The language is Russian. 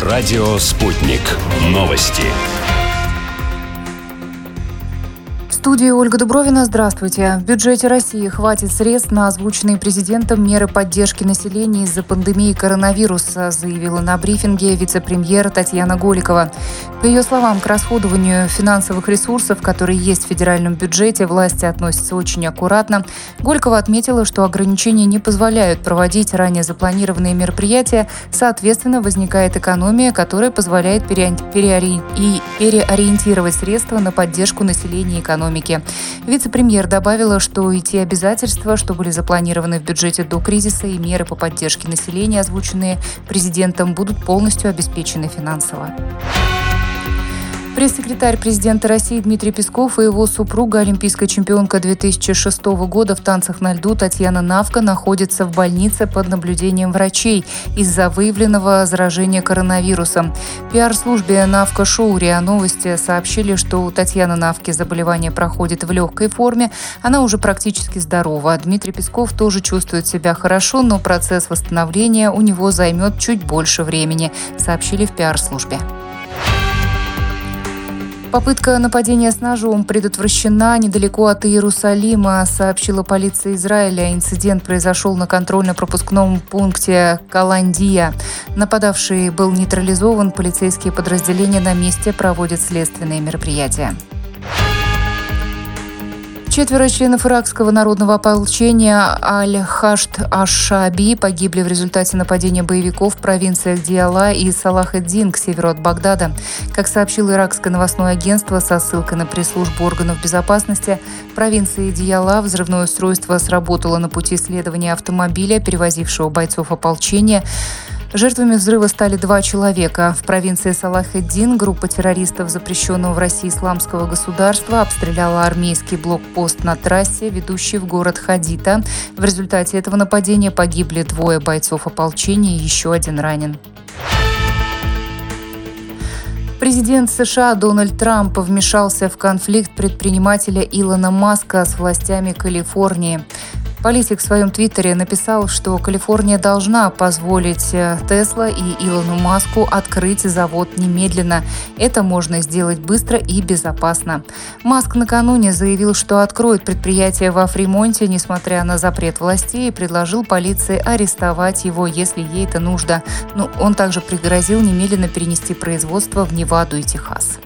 Радио «Спутник». Новости. В студии Ольга Дубровина. Здравствуйте. В бюджете России хватит средств на озвученные президентом меры поддержки населения из-за пандемии коронавируса, заявила на брифинге вице-премьер Татьяна Голикова. По ее словам, к расходованию финансовых ресурсов, которые есть в федеральном бюджете, власти относятся очень аккуратно. Голикова отметила, что ограничения не позволяют проводить ранее запланированные мероприятия, соответственно, возникает экономия, которая позволяет переориентировать средства на поддержку населения и экономики. Вице-премьер добавила, что и те обязательства, что были запланированы в бюджете до кризиса, и меры по поддержке населения, озвученные президентом, будут полностью обеспечены финансово. Пресс-секретарь президента России Дмитрий Песков и его супруга, олимпийская чемпионка 2006 года в танцах на льду Татьяна Навка, находятся в больнице под наблюдением врачей из-за выявленного заражения коронавирусом. В пиар-службе «Навка Шоу» РИА Новости сообщили, что у Татьяны Навки заболевание проходит в легкой форме, она уже практически здорова. Дмитрий Песков тоже чувствует себя хорошо, но процесс восстановления у него займет чуть больше времени, сообщили в пиар-службе. Попытка нападения с ножом предотвращена недалеко от Иерусалима, сообщила полиция Израиля. Инцидент произошел на контрольно-пропускном пункте Каландия. Нападавший был нейтрализован, полицейские подразделения на месте проводят следственные мероприятия. 4 членов иракского народного ополчения Аль-Хашд Аш-Шааби погибли в результате нападения боевиков в провинциях Диала и Салах-эд-Дин к северу от Багдада. Как сообщило иракское новостное агентство со ссылкой на пресс-службу органов безопасности, в провинции Диала взрывное устройство сработало на пути следования автомобиля, перевозившего бойцов ополчения. Жертвами взрыва стали 2 человека. В провинции Салах-эд-Дин группа террористов запрещенного в России исламского государства обстреляла армейский блокпост на трассе, ведущей в город Хадита. В результате этого нападения погибли 2 бойцов ополчения и еще 1 ранен. Президент США Дональд Трамп вмешался в конфликт предпринимателя Илона Маска с властями Калифорнии. Политик в своем твиттере написал, что Калифорния должна позволить Тесла и Илону Маску открыть завод немедленно. Это можно сделать быстро и безопасно. Маск накануне заявил, что откроет предприятие во Фримонте, несмотря на запрет властей, и предложил полиции арестовать его, если ей это нужно. Но он также пригрозил немедленно перенести производство в Неваду и Техас.